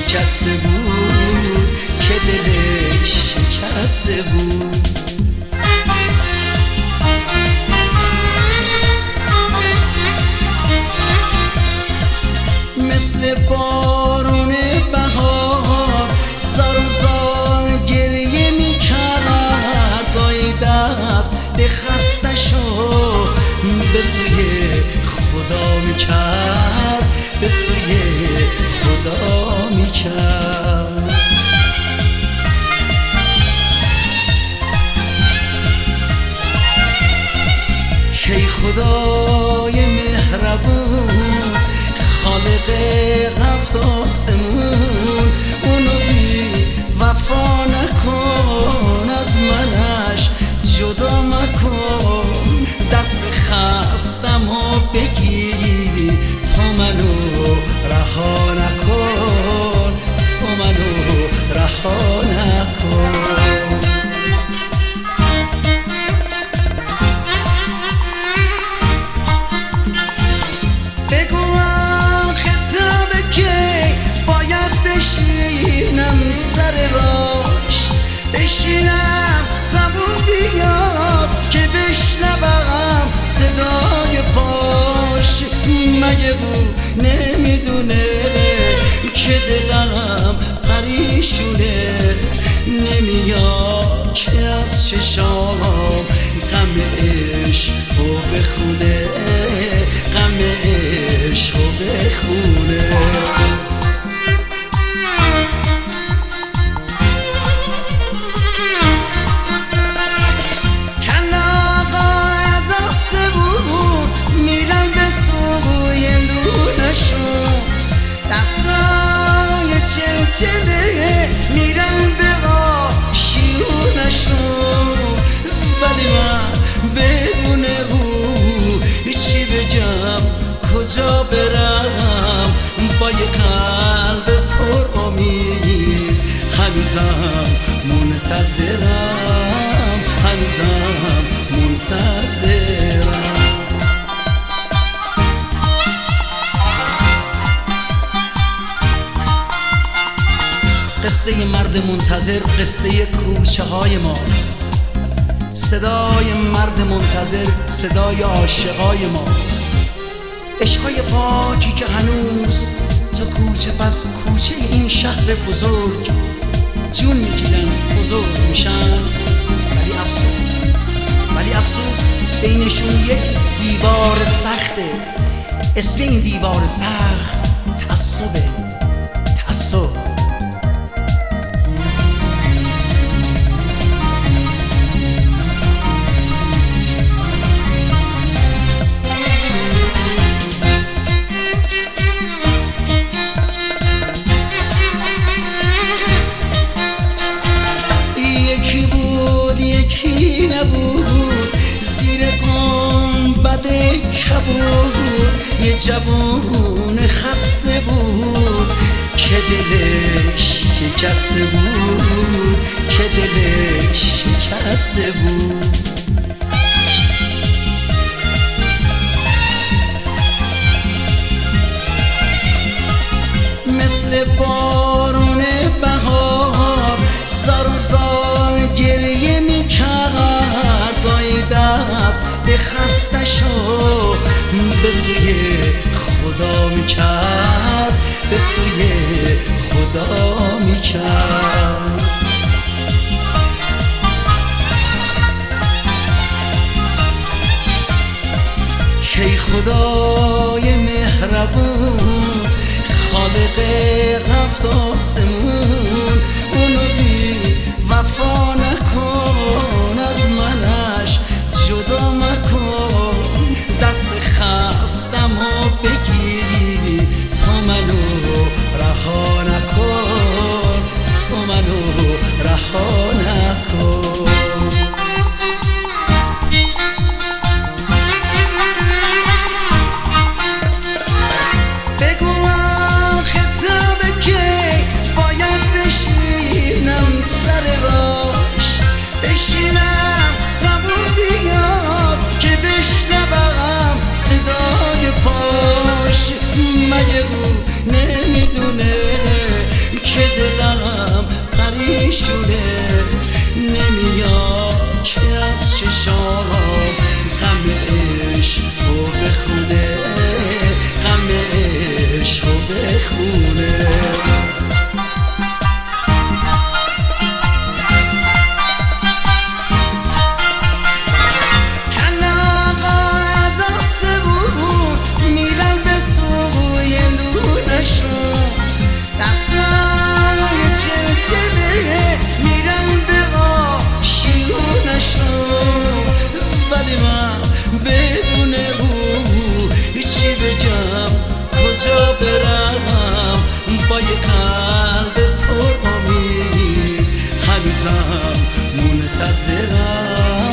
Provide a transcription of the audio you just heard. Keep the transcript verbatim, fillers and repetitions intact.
شکسته بود که دلش شکسته بود. مثل بارون بهار زار و زار گریه می کرد، گاهی دست به خسته شو به سوی خدا می کرد، به سوی خدا می کرد. کی خدای مهربون خالق رفت آسمون، اونو بی وفا نکن، از منش جدا مکن، دست خستم و بگیر تو منو رها نکن، تو منو رها نکن. بشینم سر راش، بشینم زبون بیاد که بشنوم صدای پاش. مگه او نمیدونه که دلم پریشونه، نمیاد که از چشام غم عشقو بخونه، غم عشقو بخونه. دستای چلچله میرن به آشیونشون، ولی من بدون او چی بگم کجا برم، با یه قلب پر امید هنوزم منتظرم، هنوزم منتظرم. قصه مرد منتظر قصه کوچه های ماست، صدای مرد منتظر صدای عاشقای ماست، عشقای پاکی که هنوز تا کوچه پس کوچه این شهر بزرگ جون میگیرن، بزرگ میشن، ولی افسوس، ولی افسوس بینشون یک دیوار سخته. اسم این دیوار سخت تعصبه، تعصب. نبود زیر گنبد کبود، یه جوون خسته بود که دلش شکسته بود، که دلش شکسته بود. مثل بارون بهار زار و زار گریه می کرد، گاهی دست به خسته شو به سوی خدا می کرد، به سوی خدا می کرد. کی خدای مهربون خالق رفت آسمون، اونو بی وفا نکن، از منش جدا مکن، دست خستم و بگیر تو منو رها نکن، تو منو رها نکن. سر راش بشینم زبون بیاد که بشنوم صدای پاش. مگه او نمیدونه خونه. ولی من بدون او هیچی بگم کجا برم، با یه قلب پر امید هنوزم منتظرم.